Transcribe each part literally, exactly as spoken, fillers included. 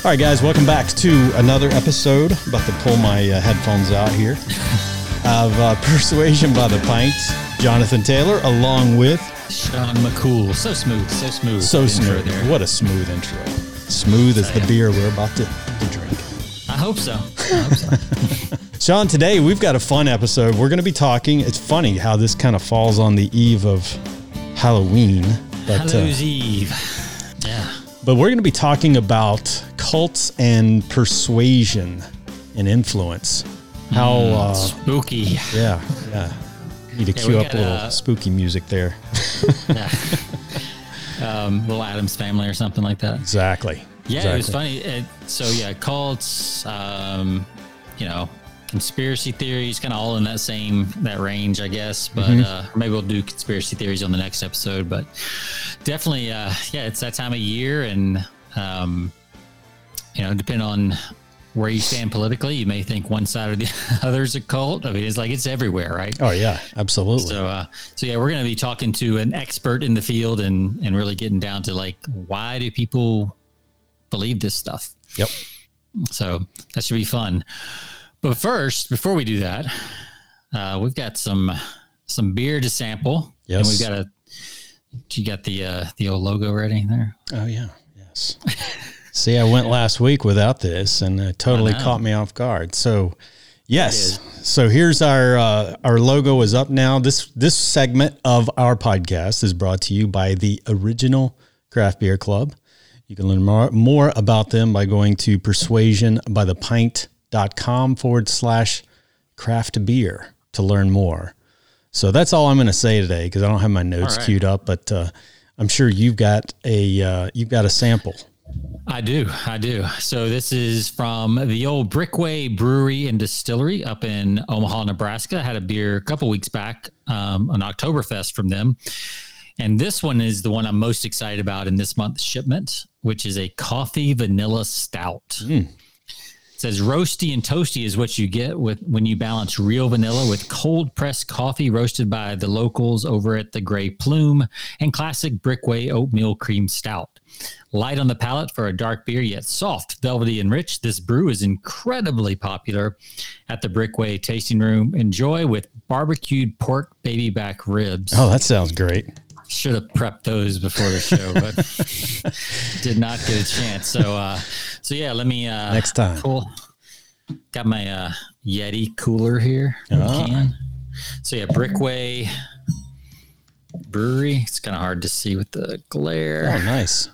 All right, guys, welcome back to another episode. About to pull my uh, headphones out here of uh, Persuasion by the Pint. Jonathan Taylor, along with Sean McCool. So smooth, so smooth. So smooth. There. What a smooth intro. Smooth as the beer we're about to, to drink. I hope so. I hope so. Sean, today we've got a fun episode. We're going to be talking. It's funny how this kind of falls on the eve of Halloween. But, Hallow's uh, Eve. Yeah. But we're going to be talking about cults and persuasion and influence. How mm, uh, spooky. Yeah, yeah. You need to yeah, cue up got, a little uh, spooky music there. yeah. Um, little Addams Family or something like that. Exactly. Yeah, exactly. it was funny. It, so yeah, cults, um, you know, conspiracy theories, kind of all in that same, that range, I guess. But mm-hmm. uh, maybe we'll do conspiracy theories on the next episode. But definitely, uh, yeah, it's that time of year. And, um, you know, depending on where you stand politically, you may think one side or the other is a cult. I mean, it's like it's everywhere, right? Oh, yeah, absolutely. So, uh, so yeah, we're going to be talking to an expert in the field and, and really getting down to like, why do people believe this stuff? Yep. So that should be fun. But first, before we do that, uh, we've got some some beer to sample. Yes. And we've got a. You got the uh, the old logo ready there? Oh yeah. Yes. See, I went last week without this, and it totally caught me off guard. So, yes. So here's our uh, our logo is up now. This this segment of our podcast is brought to you by the Original Craft Beer Club. You can learn more, more about them by going to persuasion by the pint dot com forward slash craft beer to learn more. So that's all I'm going to say today because I don't have my notes right. queued up, but uh, I'm sure you've got a uh, you've got a sample. I do, I do. So this is from the old Brickway Brewery and Distillery up in Omaha, Nebraska. I had a beer a couple weeks back, um, an Oktoberfest from them. And this one is the one I'm most excited about in this month's shipment, which is a coffee vanilla stout. Mm. It says roasty and toasty is what you get with when you balance real vanilla with cold pressed coffee roasted by the locals over at the Gray Plume and classic Brickway oatmeal cream stout. Light on the palate for a dark beer, yet soft, velvety, and rich. This brew is incredibly popular at the Brickway tasting room. Enjoy with barbecued pork baby back ribs. Oh, that sounds great. Should have prepped those before the show, but did not get a chance. So, uh, so yeah, let me, uh, next time. Cool. Got my, uh, Yeti cooler here. Oh. Can. So yeah, Brickway Brewery. It's kind of hard to see with the glare. Oh, nice.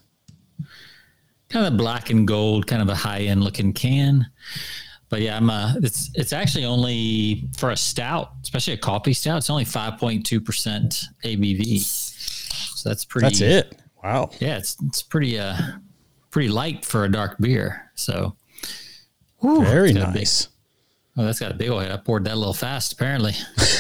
Kind of black and gold, kind of a high end looking can. But yeah, I'm uh it's it's actually only for a stout, especially a coffee stout, it's only five point two percent A B V. So that's pretty That's it. Wow. Yeah, it's it's pretty uh pretty light for a dark beer. So whew, very nice. Big, oh, that's got a big old head. I poured that a little fast, apparently.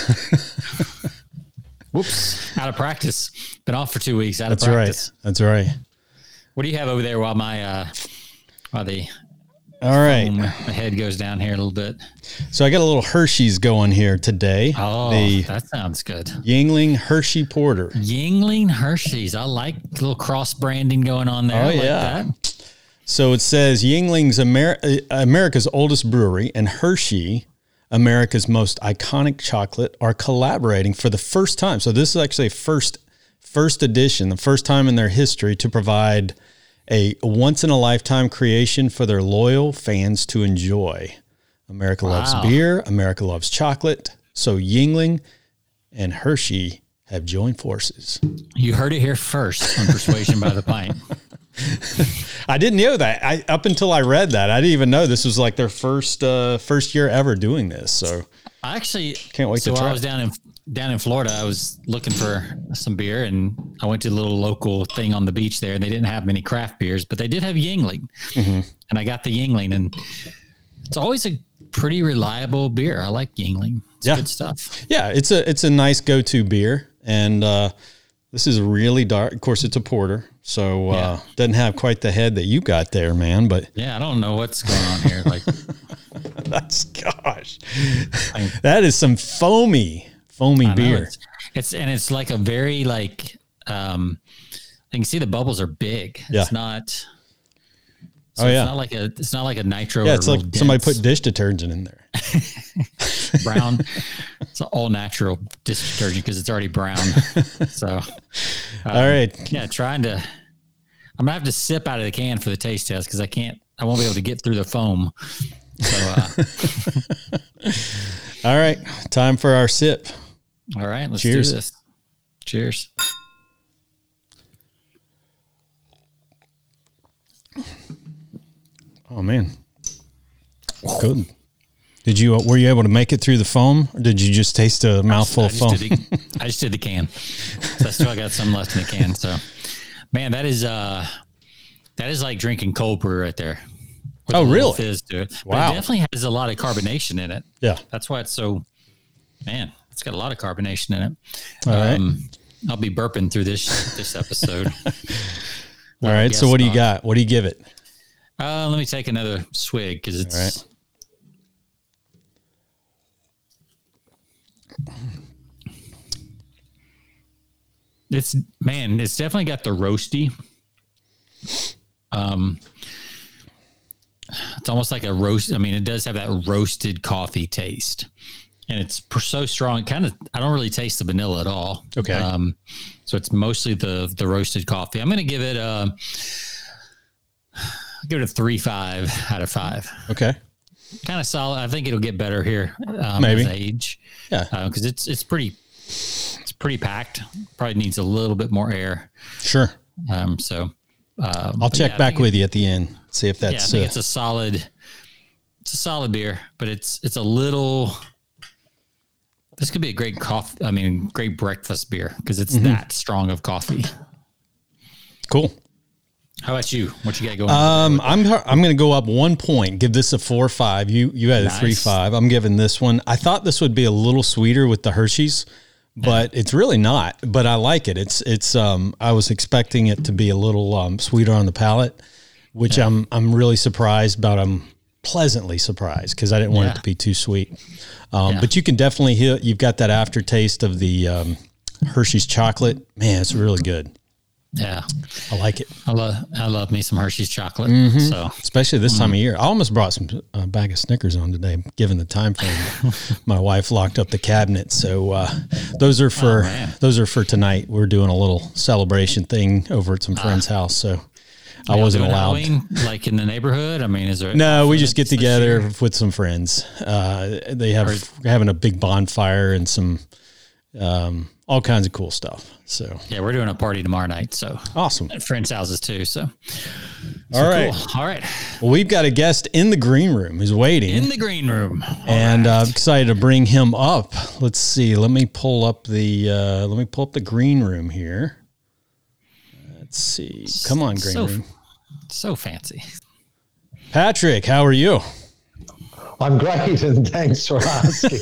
Whoops. Out of practice. Been off for two weeks. Out that's of practice. Right. That's right. What do you have over there while my uh while the All right. My head goes down here a little bit. So I got a little Hershey's going here today. Oh, the that sounds good. Yuengling Hershey Porter. Yuengling Hershey's. I like a little cross branding going on there. Oh, I like yeah. that. So it says Yuengling's Amer- America's oldest brewery and Hershey, America's most iconic chocolate, are collaborating for the first time. So this is actually a first, first edition, the first time in their history to provide a once-in-a-lifetime creation for their loyal fans to enjoy. America wow. loves beer. America loves chocolate. So Yuengling and Hershey have joined forces. You heard it here first on Persuasion by the Pint. I didn't know that. I up until I read that, I didn't even know this was like their first uh, first year ever doing this. So I actually can't wait so to try. While I was down in down in Florida, I was looking for some beer, and I went to the little local thing on the beach there, and they didn't have many craft beers, but they did have Yuengling, mm-hmm. and I got the Yuengling, and it's always a pretty reliable beer. I like Yuengling. It's yeah. good stuff. Yeah, it's a it's a nice go-to beer, and uh, this is really dark. Of course, it's a porter, so uh, yeah. doesn't have quite the head that you got there, man. But yeah, I don't know what's going on here. Like, that's gosh, I, that is some foamy. Foamy I beer. It's, it's and it's like a very like um you can see the bubbles are big. Yeah. It's not So oh it's yeah. not like a it's not like a nitro. Yeah, it's like dense. Somebody put dish detergent in there. Brown. It's an all natural dish detergent because it's already brown. So, um, all right. Yeah, trying to. I'm gonna have to sip out of the can for the taste test because I can't. I won't be able to get through the foam. So. Uh, all right, time for our sip. All right, let's Cheers. do this. Cheers. Oh man, good. Did you were you able to make it through the foam, or did you just taste a mouthful I of foam? Did the, I just did the can. So I still got some left in the can. So, man, that is uh, that is like drinking cold brew right there. Oh, really? Fizz to it. But wow. It definitely has a lot of carbonation in it. Yeah, that's why it's so. Man, it's got a lot of carbonation in it. All um, right. I'll be burping through this this episode. All right. So what do you got? What do you give it? Uh, let me take another swig because it's. All right. It's man, it's definitely got the roasty. Um, it's almost like a roast. I mean, it does have that roasted coffee taste, and it's so strong. Kind of, I don't really taste the vanilla at all. Okay. Um, so it's mostly the the roasted coffee. I'm going to give it a. I'll give it a three five out of five. Okay. Kind of solid. I think it'll get better here. Um, Maybe. As age. Yeah. Because uh, it's it's pretty it's pretty packed. Probably needs a little bit more air. Sure. Um. So. Um, I'll check yeah, back with you at the end. See if that's. Yeah, I think uh, it's a solid. It's a solid beer, but it's it's a little. This could be a great coffee. I mean, great breakfast beer because it's mm-hmm. that strong of coffee. Cool. How about you? What you got going? Um, I'm I'm going to go up one point. Give this a four five. You you had a nice. three five. I'm giving this one. I thought this would be a little sweeter with the Hershey's, but yeah. it's really not. But I like it. It's it's. Um, I was expecting it to be a little um, sweeter on the palate, which yeah. I'm I'm really surprised about. I'm pleasantly surprised because I didn't want yeah. it to be too sweet. Um, yeah. But you can definitely hear. You've got that aftertaste of the um, Hershey's chocolate. Man, it's really good. Yeah, I like it. I love I love me some Hershey's chocolate. Mm-hmm. So especially this mm-hmm. time of year, I almost brought some uh, bag of Snickers on today, given the time frame. My wife locked up the cabinet, so uh, those are for oh, those are for tonight. We're doing a little celebration thing over at some friend's uh, house, so I wasn't allowed. Halloween, like in the neighborhood. I mean, is there? No, we just get together with some friends. Uh, they have or, having a big bonfire and some. Um, all kinds of cool stuff. So yeah, we're doing a party tomorrow night. So awesome. At friends' houses too. So, so all right. Cool. All right. Well, we've got a guest in the green room who's waiting in the green room. All and right. uh, I'm excited to bring him up. Let's see. Let me pull up the, uh, let me pull up the green room here. Let's see. Come on, green so, room. So fancy. Patrick, how are you? I'm great, and thanks for asking.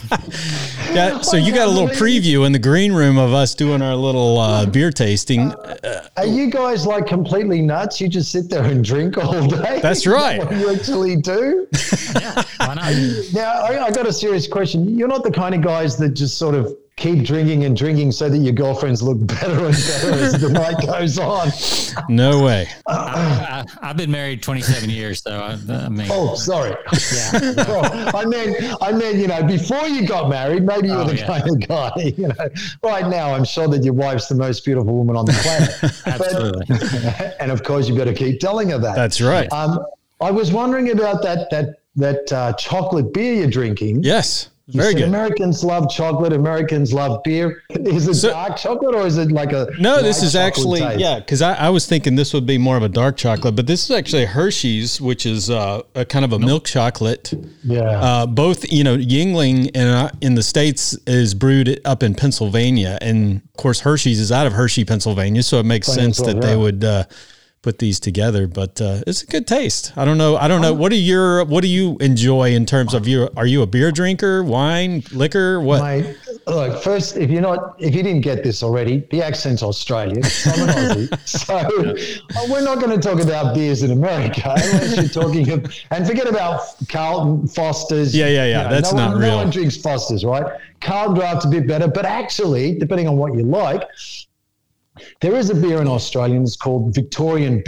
yeah, so you got a little preview in the green room of us doing our little uh, beer tasting. Uh, are you guys like completely nuts? You just sit there and drink all day? That's right. Is that what you actually do? Yeah, why not? Now, I, I got a serious question. You're not the kind of guys that just sort of keep drinking and drinking so that your girlfriends look better and better as the night goes on. No way. Uh, I, I've been married twenty-seven years, so I, I mean. Oh, sorry. Yeah. well, I meant, I meant, you know, before you got married, maybe you were oh, the yeah. kind of guy, you know. Right now, I'm sure that your wife's the most beautiful woman on the planet. Absolutely. But, and of course, you've got to keep telling her that. That's right. Um, I was wondering about that that that uh, chocolate beer you're drinking. Yes. You Very good. Americans love chocolate. Americans love beer. Is it so, dark chocolate or is it like a no? This is actually taste? yeah. Because I, I was thinking this would be more of a dark chocolate, but this is actually a Hershey's, which is uh, a kind of a milk chocolate. Yeah. Uh, both you know Yingling in uh, in the States is brewed up in Pennsylvania, and of course Hershey's is out of Hershey, Pennsylvania, so it makes Plain sense that right. they would. Uh, put these together, but uh, it's a good taste. I don't know. I don't know. What do your what do you enjoy in terms of your? Are you a beer drinker, wine, liquor? What? My, look, first, if you're not, if you didn't get this already, the accent's Australian. I'm an Aussie, so we're not going to talk about beers in America unless you're talking. Of, and forget about Carlton, Foster's. Yeah, yeah, yeah. You know, That's no not one, real. No one drinks Foster's, right? Carlton Draft's a bit better, but actually, depending on what you like. There is a beer in Australia, it's called Victorian Bitter.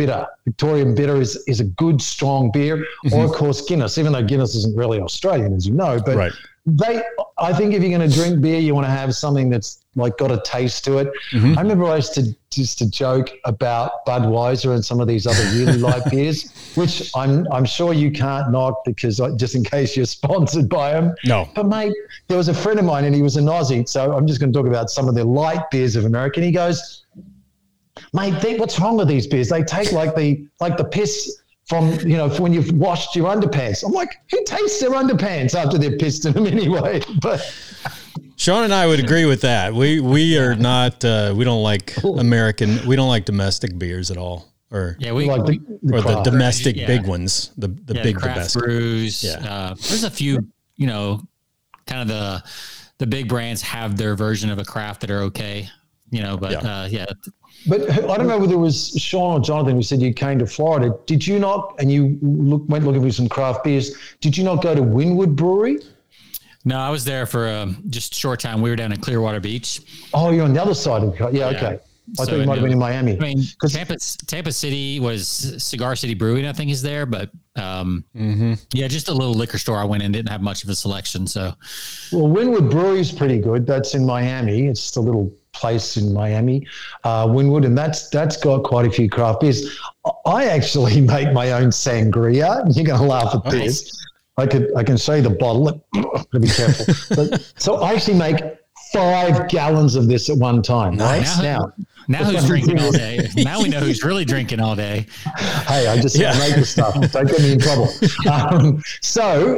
Victorian Bitter is, is a good, strong beer, mm-hmm. or of course Guinness, even though Guinness isn't really Australian, as you know. But right. they, I think if you're going to drink beer, you want to have something that's like got a taste to it. Mm-hmm. I remember I used to just to joke about Budweiser and some of these other really light beers, which I'm I'm sure you can't knock because I, just in case you're sponsored by them. No. But mate, there was a friend of mine and he was an Aussie, so I'm just going to talk about some of the light beers of America. And he goes, mate, they, what's wrong with these beers? They taste like the like the piss from, you know, when you've washed your underpants. I'm like, who tastes their underpants after they've pissed in them anyway? But Sean and I would agree with that. We we are not uh, we don't like American we don't like domestic beers at all, or yeah, we like the, the or the craft. domestic yeah. big ones, the the yeah, big craft domestic brews. Yeah. Uh, there's a few, you know, kind of the the big brands have their version of a craft that are okay, you know, but yeah. Uh, yeah. But I don't know whether it was Sean or Jonathan who said you came to Florida. Did you not, and you look, went looking for some craft beers, did you not go to Wynwood Brewery? No, I was there for um, just a short time. We were down in Clearwater Beach. Oh, you're on the other side of the yeah, yeah, okay. I so thought you might have been in Miami. I mean, Tampa, Tampa City was Cigar City Brewing, I think, is there. But, um, mm-hmm. yeah, just a little liquor store I went in. Didn't have much of a selection. So, well, Wynwood Brewery is pretty good. That's in Miami. It's just a little place in Miami, uh, Wynwood, and that's that's got quite a few craft beers. I actually make my own sangria. You're going to laugh at this. Nice. I could I can show you the bottle. Gotta be careful. But, so I actually make five gallons of this at one time. Nice. Right now, now, now who's drinking all day? Now we know who's really drinking all day. Hey, I just yeah. make the stuff. Don't get me in trouble. Um, so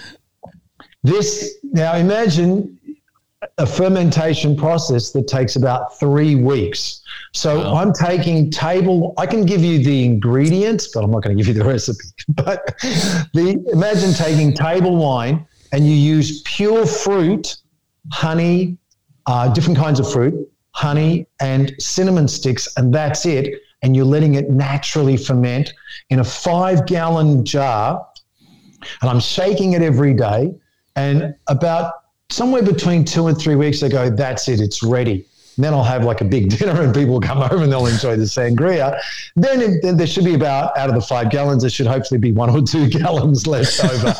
this now imagine a fermentation process that takes about three weeks. So wow. I'm taking table, I can give you the ingredients, but I'm not going to give you the recipe. But the imagine taking table wine and you use pure fruit, honey, uh, different kinds of fruit, honey and cinnamon sticks, and that's it. And you're letting it naturally ferment in a five gallon jar. And I'm shaking it every day. And about somewhere between two and three weeks ago, that's it, it's ready. And then I'll have like a big dinner and people will come over and they'll enjoy the sangria. Then, it, then there should be about, out of the five gallons, there should hopefully be one or two gallons left over.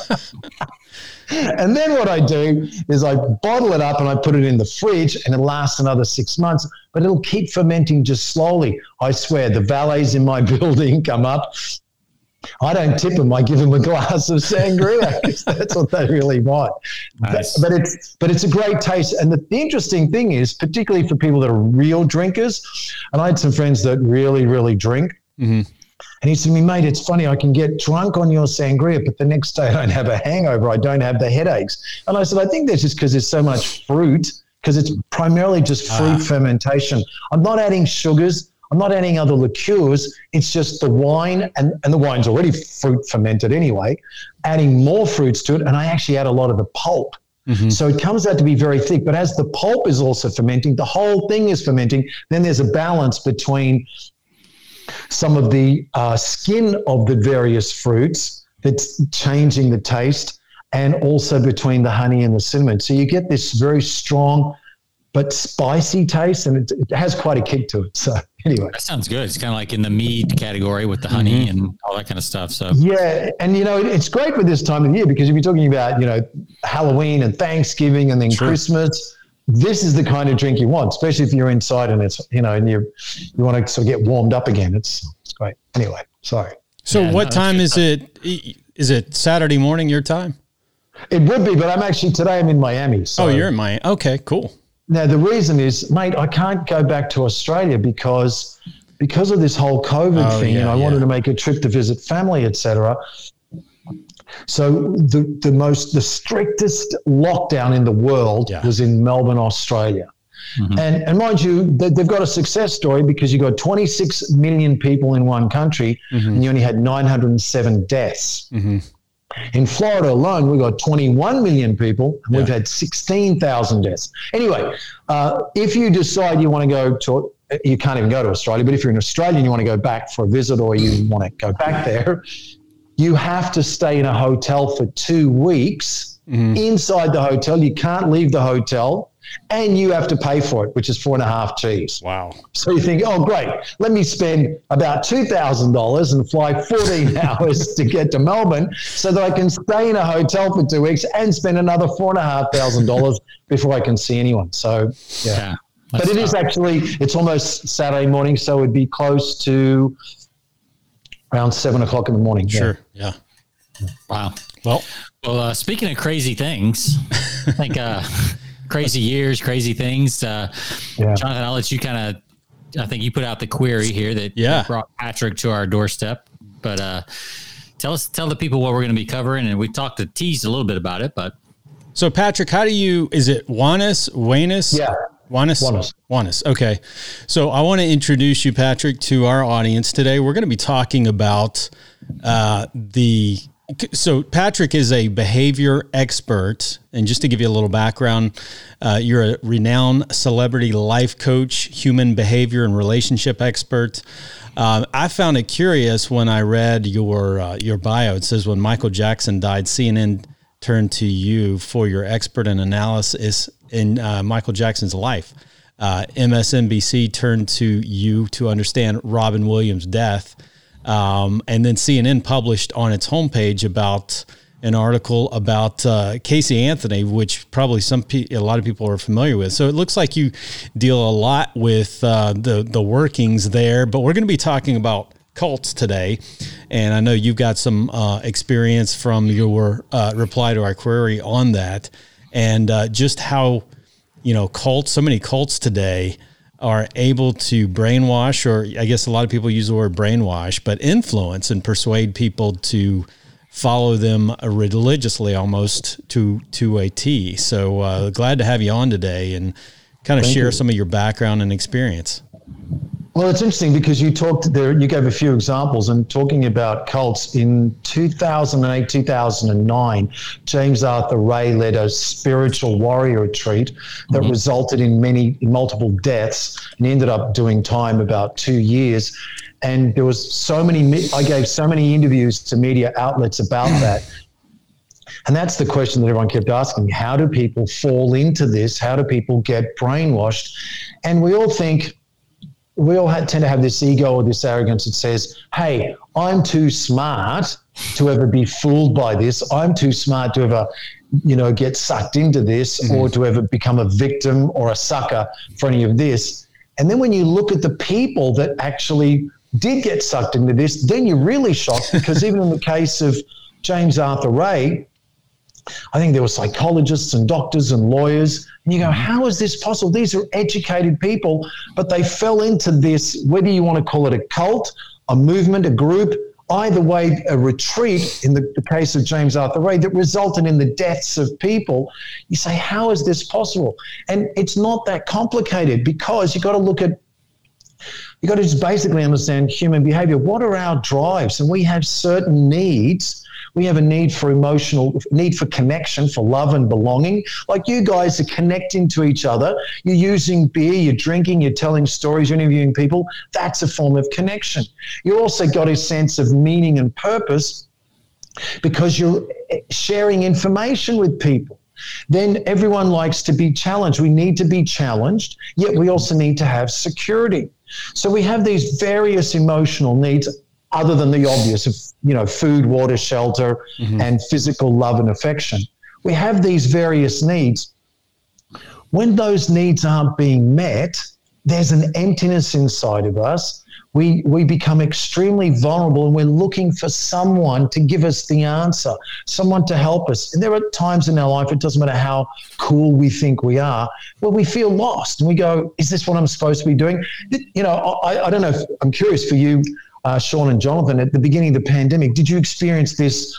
And then what I do is I bottle it up and I put it in the fridge and it lasts another six months, but it'll keep fermenting just slowly. I swear, the valets in my building come up. I don't tip them. I give them a glass of sangria because that's what they really want. Nice. But, but it's but it's a great taste. And the, the interesting thing is, particularly for people that are real drinkers, and I had some friends that really, really drink. Mm-hmm. And he said to me, mate, it's funny, I can get drunk on your sangria, but the next day I don't have a hangover. I don't have the headaches. And I said, I think that's just because there's so much fruit, because it's primarily just fruit ah. fermentation. I'm not adding sugars. I'm not adding other liqueurs. It's just the wine, and, and the wine's already fruit fermented anyway, adding more fruits to it, and I actually add a lot of the pulp. Mm-hmm. So it comes out to be very thick. But as the pulp is also fermenting, the whole thing is fermenting, then there's a balance between some of the uh, skin of the various fruits that's changing the taste, and also between the honey and the cinnamon. So you get this very strong but spicy taste, and it, it has quite a kick to it. So anyway. That sounds good. It's kind of like in the mead category with the honey mm-hmm. and all that kind of stuff. So yeah, and you know, it, it's great for this time of year because if you're talking about, you know, Halloween and Thanksgiving and then sure. Christmas, this is the kind of drink you want, especially if you're inside and it's, you know, and you you want to sort of get warmed up again. It's it's great. Anyway, sorry. So yeah, what no, time is it? Is it Saturday morning your time? It would be, but I'm actually, today I'm in Miami. So. Oh, you're in Miami. Okay, cool. Now, the reason is, mate, I can't go back to Australia because because of this whole COVID oh, thing, yeah, and I yeah. wanted to make a trip to visit family, et cetera. So the, the most, the strictest lockdown in the world yeah. was in Melbourne, Australia. Mm-hmm. And, and mind you, they, they've got a success story because you've got twenty-six million people in one country mm-hmm. and you only had nine hundred seven deaths. Mm-hmm. In Florida alone, we've got twenty-one million people, and yeah. we've had sixteen thousand deaths. Anyway, uh, if you decide you want to go to, you can't even go to Australia, but if you're an Australian, you want to go back for a visit or you want to go back there, you have to stay in a hotel for two weeks. Mm-hmm. Inside the hotel, you can't leave the hotel. and you have to pay for it, which is four and a half G's. Wow. So you think, oh, great, let me spend about two thousand dollars and fly fourteen hours to get to Melbourne so that I can stay in a hotel for two weeks and spend another four and a half thousand dollars before I can see anyone. So, yeah. yeah but it tough. is actually, it's almost Saturday morning, so it'd be close to around seven o'clock in the morning. Sure. Yeah. yeah. Wow. Well, well, uh, speaking of crazy things, I think, uh, crazy years, crazy things. Uh, yeah. Jonathan, I'll let you kind of, I think you put out the query here that yeah. brought Patrick to our doorstep, but uh, tell us, tell the people what we're going to be covering. And we talked to tease a little bit about it, but. So Patrick, how do you, is it Juanis, Juanis? Yeah. Juanis? Juanis. Juanis. Okay. So I want to introduce you, Patrick, to our audience today. We're going to be talking about uh, the, So Patrick is a behavior expert, and just to give you a little background, uh, you're a renowned celebrity life coach, human behavior and relationship expert. Uh, I found it curious when I read your uh, your bio. It says when Michael Jackson died, C N N turned to you for your expert and analysis in uh, Michael Jackson's life. Uh, M S N B C turned to you to understand Robin Williams' death. Um, and then C N N published on its homepage about an article about uh, Casey Anthony, which probably some pe- a lot of people are familiar with. So it looks like you deal a lot with uh, the the workings there. But we're going to be talking about cults today, and I know you've got some uh, experience from your uh, reply to our query on that, and uh, just how you know cults. So many cults today are able to brainwash, or I guess a lot of people use the word brainwash, but influence and persuade people to follow them religiously almost to to a T. So uh, glad to have you on today and kind of Thank share you. some of your background and experience. Well, it's interesting because you talked there, you gave a few examples, and talking about cults in two thousand eight, two thousand nine, James Arthur Ray led a spiritual warrior retreat that mm-hmm. resulted in many, in multiple deaths, and he ended up doing time about two years. And there was so many, I gave so many interviews to media outlets about that. And that's the question that everyone kept asking. How do people fall into this? How do people get brainwashed? And we all think, we all have, tend to have this ego or this arrogance that says, hey, I'm too smart to ever be fooled by this. I'm too smart to ever, you know, get sucked into this mm-hmm. or to ever become a victim or a sucker for any of this. And then when you look at the people that actually did get sucked into this, then you're really shocked because even in the case of James Arthur Ray, I think there were psychologists and doctors and lawyers. And you go, how is this possible? These are educated people, but they fell into this, whether you want to call it a cult, a movement, a group, either way, a retreat in the, the case of James Arthur Ray that resulted in the deaths of people. You say, how is this possible? And it's not that complicated because you've got to look at, you've got to just basically understand human behavior. What are our drives? And we have certain needs. We have a need for emotional, need for connection, for love and belonging. Like you guys are connecting to each other. You're using beer, you're drinking, you're telling stories, you're interviewing people. That's a form of connection. You also got a sense of meaning and purpose because you're sharing information with people. Then everyone likes to be challenged. We need to be challenged, yet we also need to have security. So we have these various emotional needs other than the obvious of, you know, food, water, shelter, mm-hmm. and physical love and affection. We have these various needs. When those needs aren't being met, there's an emptiness inside of us. We we become extremely vulnerable and we're looking for someone to give us the answer, someone to help us. And there are times in our life, it doesn't matter how cool we think we are, where we feel lost and we go, is this what I'm supposed to be doing? You know, I, I don't know if, I'm curious for you, Uh, Sean and Jonathan, at the beginning of the pandemic, did you experience this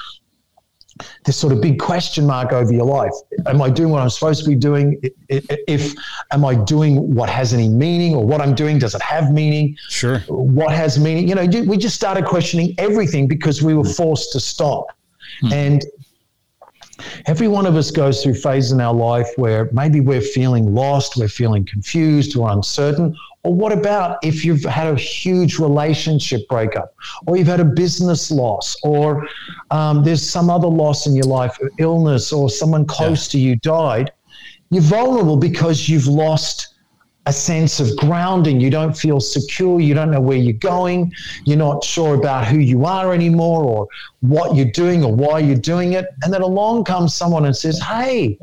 this sort of big question mark over your life? Am I doing what I'm supposed to be doing? If am I doing what has any meaning, or what I'm doing, does it have meaning? Sure. What has meaning? You know, we just started questioning everything because we were forced to stop. Hmm. And every one of us goes through phases in our life where maybe we're feeling lost, we're feeling confused, we're uncertain. Or what about if you've had a huge relationship breakup, or you've had a business loss, or um, there's some other loss in your life, illness, or someone close yeah. to you died? You're vulnerable because you've lost a sense of grounding. You don't feel secure. You don't know where you're going. You're not sure about who you are anymore or what you're doing or why you're doing it. And then along comes someone and says, hey,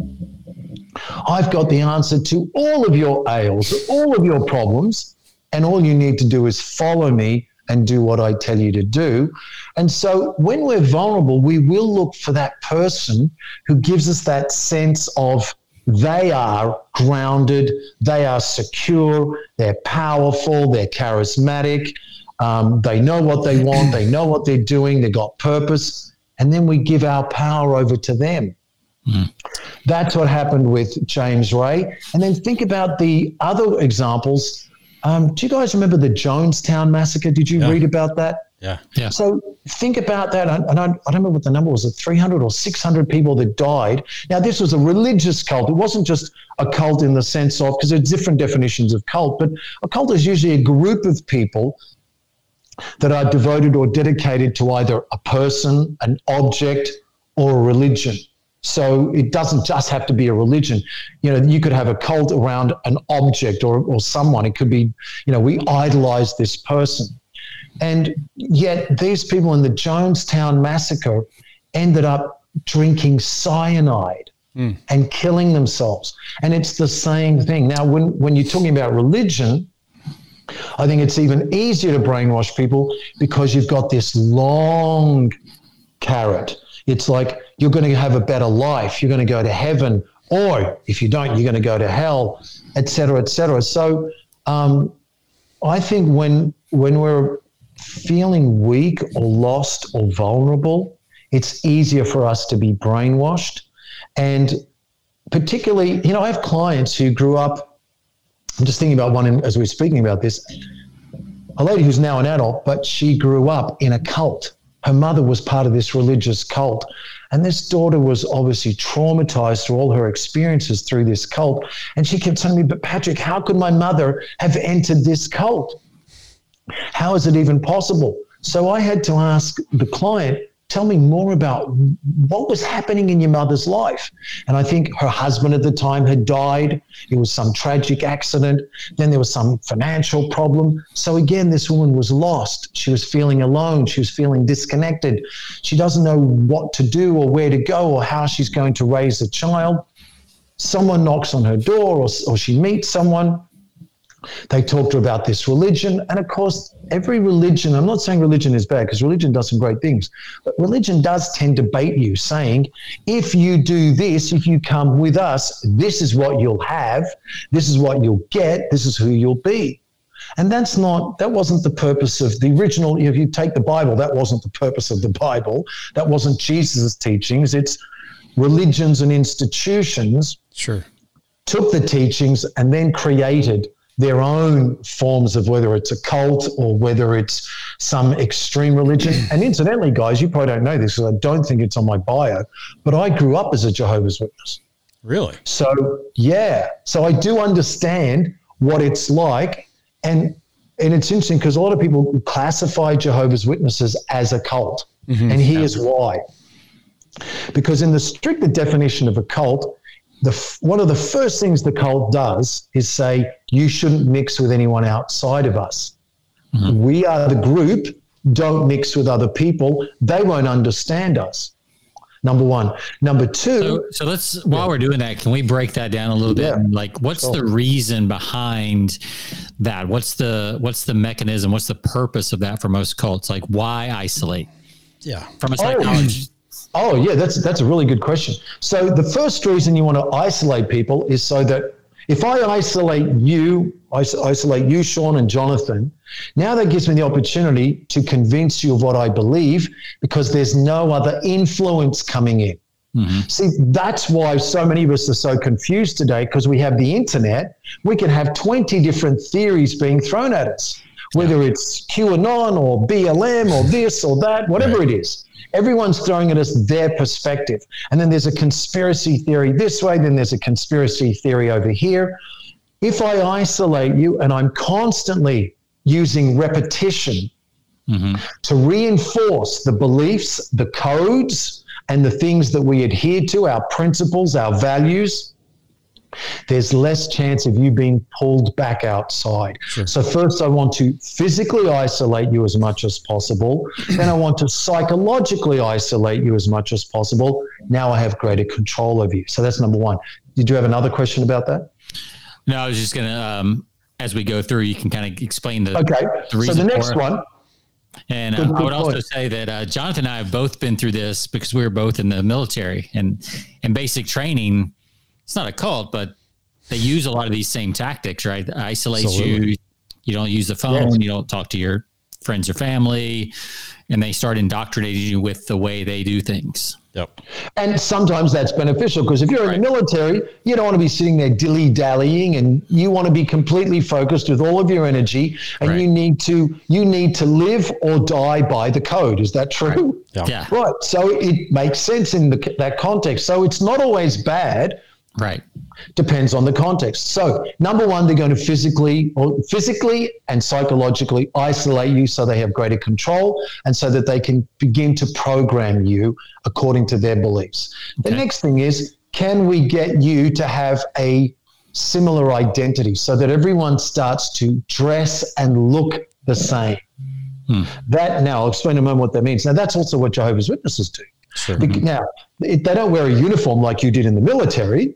I've got the answer to all of your ails, all of your problems, and all you need to do is follow me and do what I tell you to do. And so when we're vulnerable, we will look for that person who gives us that sense of they are grounded, they are secure, they're powerful, they're charismatic, um, they know what they want, they know what they're doing, they've got purpose, and then we give our power over to them. Mm. That's what happened with James Ray. And then think about the other examples. Um, do you guys remember the Jonestown Massacre? Did you yeah. read about that? Yeah. yeah. So think about that. And I, I don't remember what the number was, three hundred or six hundred people that died. Now, this was a religious cult. It wasn't just a cult in the sense of, because there's different definitions of cult, but a cult is usually a group of people that are devoted or dedicated to either a person, an object, or a religion. So it doesn't just have to be a religion. You know, you could have a cult around an object or, or someone. It could be, you know, we idolize this person. And yet these people in the Jonestown Massacre ended up drinking cyanide mm. and killing themselves. And it's the same thing. Now, when, when you're talking about religion, I think it's even easier to brainwash people because you've got this long carrot. It's like you're going to have a better life. You're going to go to heaven, or if you don't, you're going to go to hell, et cetera, et cetera. So um, I think when when we're feeling weak or lost or vulnerable, it's easier for us to be brainwashed. And particularly, you know, I have clients who grew up, I'm just thinking about one in, as we're speaking about this, a lady who's now an adult, but she grew up in a cult. Her mother was part of this religious cult. And this daughter was obviously traumatized through all her experiences through this cult. And she kept telling me, but Patrick, how could my mother have entered this cult? How is it even possible? So I had to ask the client, tell me more about what was happening in your mother's life. And I think her husband at the time had died. It was some tragic accident. Then there was some financial problem. So again, this woman was lost. She was feeling alone. She was feeling disconnected. She doesn't know what to do or where to go or how she's going to raise a child. Someone knocks on her door or, or she meets someone. They talk to her about this religion. And of course, every religion, I'm not saying religion is bad because religion does some great things, but religion does tend to bait you saying, if you do this, if you come with us, this is what you'll have, this is what you'll get, this is who you'll be. And that's not, that wasn't the purpose of the original. If you take the Bible, that wasn't the purpose of the Bible. That wasn't Jesus' teachings. It's religions and institutions sure. took the teachings and then created their own forms of whether it's a cult or whether it's some extreme religion. And incidentally, guys, you probably don't know this because I don't think it's on my bio, but I grew up as a Jehovah's Witness. Really? So, yeah. So I do understand what it's like. And and it's interesting because a lot of people classify Jehovah's Witnesses as a cult. Mm-hmm. And here's yeah. why. Because in the stricter definition of a cult, The, one of the first things the cult does is say, you shouldn't mix with anyone outside of us. Mm-hmm. We are the group, don't mix with other people. They won't understand us. Number one. Number two. So, so let's, while yeah. we're doing that, can we break that down a little bit? Yeah. Like, what's sure. the reason behind that? What's the, what's the mechanism? What's the purpose of that for most cults? Like, why isolate? Yeah. From a psychologist. Oh. Oh, yeah, that's that's a really good question. So the first reason you want to isolate people is so that if I isolate you, I isolate you, Sean, and Jonathan, now that gives me the opportunity to convince you of what I believe because there's no other influence coming in. Mm-hmm. See, that's why so many of us are so confused today because we have the internet. We can have twenty different theories being thrown at us, whether it's QAnon or B L M or this or that, whatever right. it is. Everyone's throwing at us their perspective. And then there's a conspiracy theory this way, then there's a conspiracy theory over here. If I isolate you and I'm constantly using repetition mm-hmm. to reinforce the beliefs, the codes, and the things that we adhere to, our principles, our values, there's less chance of you being pulled back outside. Sure. So first I want to physically isolate you as much as possible. Then I want to psychologically isolate you as much as possible. Now I have greater control over you. So that's number one. Did you have another question about that? No, I was just going to, um, as we go through, you can kind of explain the, okay. the reason so the next for one. And uh, I would also point. say that uh, Jonathan and I have both been through this because we were both in the military, and in basic training, it's not a cult, but they use a lot of these same tactics, right? That isolates Absolutely. you. You don't use the phone. Yes. You don't talk to your friends or family, and they start indoctrinating you with the way they do things. Yep. And sometimes that's beneficial because if you're right. in the military, you don't want to be sitting there dilly-dallying, and you want to be completely focused with all of your energy, and right. you need to you need to live or die by the code. Is that true? Right. Yeah. Right. So it makes sense in the, that context. So it's not always bad. Right. Depends on the context. So number one, they're going to physically or physically and psychologically isolate you so they have greater control and so that they can begin to program you according to their beliefs. Okay. The next thing is, can we get you to have a similar identity so that everyone starts to dress and look the same? Hmm. That now, I'll explain in a moment what that means. Now, that's also what Jehovah's Witnesses do. Sure. Now, it, they don't wear a uniform like you did in the military,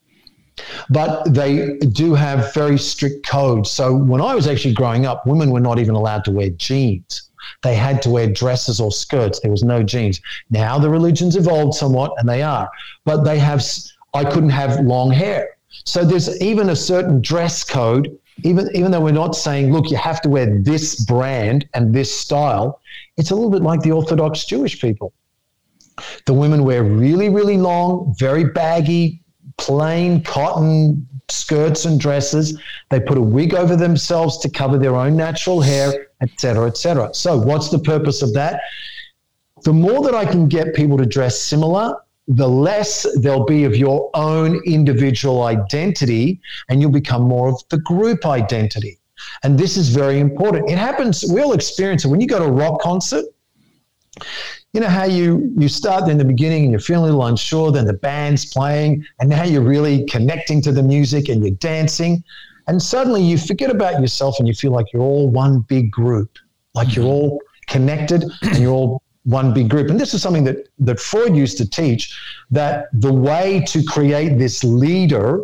but they do have very strict codes. So when I was actually growing up, women were not even allowed to wear jeans. They had to wear dresses or skirts. There was no jeans. Now the religion's evolved somewhat, and they are. But they have, I couldn't have long hair. So there's even a certain dress code, even, even though we're not saying, look, you have to wear this brand and this style. It's a little bit like the Orthodox Jewish people. The women wear really, really long, very baggy, plain cotton skirts and dresses. They put a wig over themselves to cover their own natural hair, et cetera, et cetera. So what's the purpose of that? The more that I can get people to dress similar, the less there'll be of your own individual identity, and you'll become more of the group identity. And this is very important. It happens, we all experience it. When you go to a rock concert, you know how you, you start in the beginning and you're feeling a little unsure, then the band's playing, and now you're really connecting to the music and you're dancing, and suddenly you forget about yourself and you feel like you're all one big group, like you're all connected and you're all one big group. And this is something that, that Freud used to teach, that the way to create this leader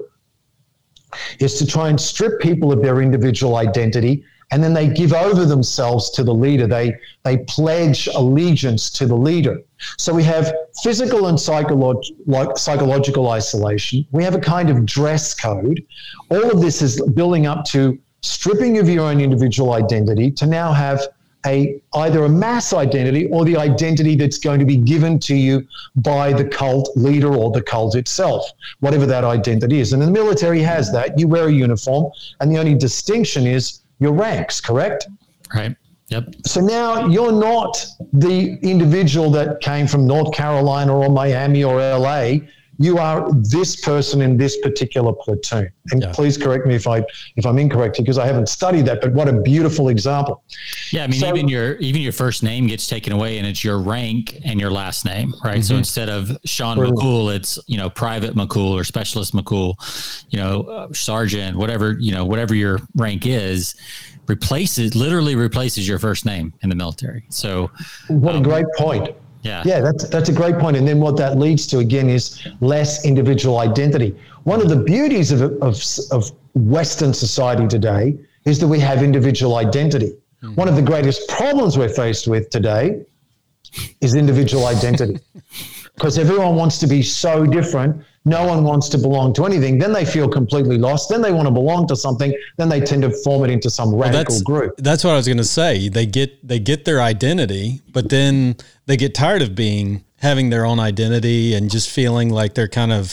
is to try and strip people of their individual identity, and then they give over themselves to the leader. They they pledge allegiance to the leader. So we have physical and psycholo- like psychological isolation. We have a kind of dress code. All of this is building up to stripping of your own individual identity to now have a either a mass identity or the identity that's going to be given to you by the cult leader or the cult itself, whatever that identity is. And the military has that. You wear a uniform, and the only distinction is your ranks, correct? Right. Yep. So now you're not the individual that came from North Carolina or Miami or L A. You are this person in this particular platoon. And yeah. please correct me if I if I'm incorrect, because I haven't studied that. But what a beautiful example. Yeah, I mean, so, even your even your first name gets taken away, and it's your rank and your last name, right? Mm-hmm. So instead of Sean Brilliant. McCool, it's you know Private McCool or Specialist McCool, you know uh, Sergeant, whatever you know whatever your rank is. Replaces literally replaces your first name in the military. So what um, a great point. Yeah. Yeah, that's that's a great point. And then what that leads to again is less individual identity. One of the beauties of of, of Western society today is that we have individual identity. Mm-hmm. One of the greatest problems we're faced with today is individual identity. Because everyone wants to be so different. No one wants to belong to anything. Then they feel completely lost. Then they want to belong to something. Then they tend to form it into some radical well, that's, group. That's what I was going to say. They get they get their identity, but then they get tired of being having their own identity and just feeling like they're kind of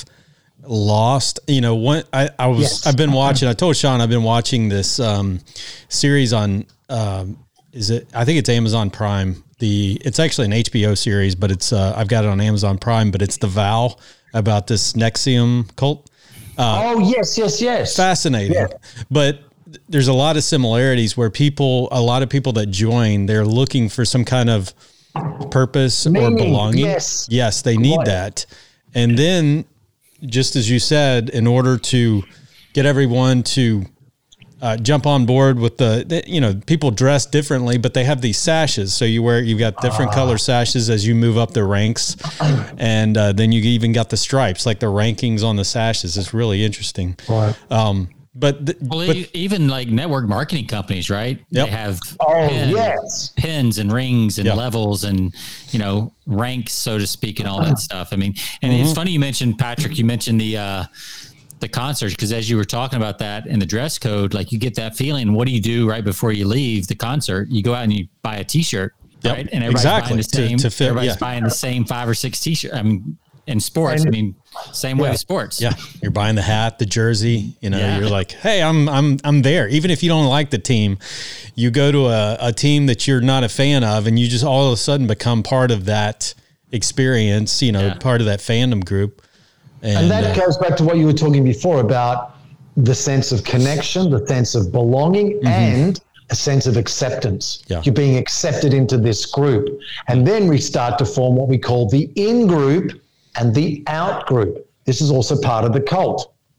lost. You know, one I, I was yes. I've been watching. I told Sean I've been watching this um, series on. Um, is it? I think it's Amazon Prime. The it's actually an H B O series, but it's uh, I've got it on Amazon Prime. But it's The Vow, about this Nexium cult. Uh, oh, yes, yes, yes. Fascinating. Yeah. But there's a lot of similarities where people, a lot of people that join, they're looking for some kind of purpose Meaning, or belonging. Yes. Yes, they need right. that. And then just as you said, in order to get everyone to uh, jump on board with the, the, you know, people dress differently, but they have these sashes. So you wear, you've got different uh, color sashes as you move up the ranks. And uh, then you even got the stripes, like the rankings on the sashes. It's really interesting. Right. Um, But, th- well, but even like network marketing companies, right? Yep. They have oh, pins, yes. pins and rings and yep. levels and, you know, ranks, so to speak, and all that stuff. I mean, and mm-hmm. it's funny you mentioned, Patrick, you mentioned the, uh, the concerts, because as you were talking about that and the dress code, like you get that feeling. What do you do right before you leave the concert? You go out and you buy a t-shirt, yep. right? And everybody's exactly. buying the same, to, to fit, everybody's yeah. buying the same five or six t-shirts. I mean, in sports, I mean, same way yeah. with sports. Yeah. You're buying the hat, the jersey, you know, yeah. you're like, hey, I'm, I'm, I'm there. Even if you don't like the team, you go to a, a team that you're not a fan of, and you just all of a sudden become part of that experience, you know, yeah. part of that fandom group. And, and that uh, goes back to what you were talking before about the sense of connection, the sense of belonging, mm-hmm. and a sense of acceptance. Yeah. You're being accepted into this group. And then we start to form what we call the in group and the out group. This is also part of the cult.